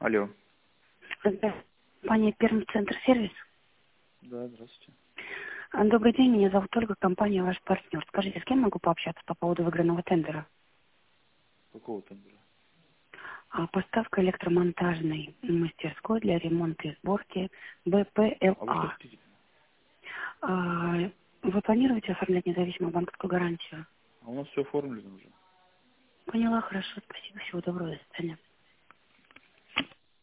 Алло. Компания Пермцентр Сервис. Да, здравствуйте. Добрый день, меня зовут Ольга, компания ваш партнер. Скажите, с кем могу пообщаться по поводу выигранного тендера? Какого тендера? Поставка электромонтажной мастерской для ремонта и сборки А вы что БПЛА. хотите? Вы планируете оформлять независимую банковскую гарантию? А у нас все оформлено уже. Поняла, хорошо, спасибо, всего доброго, до свидания.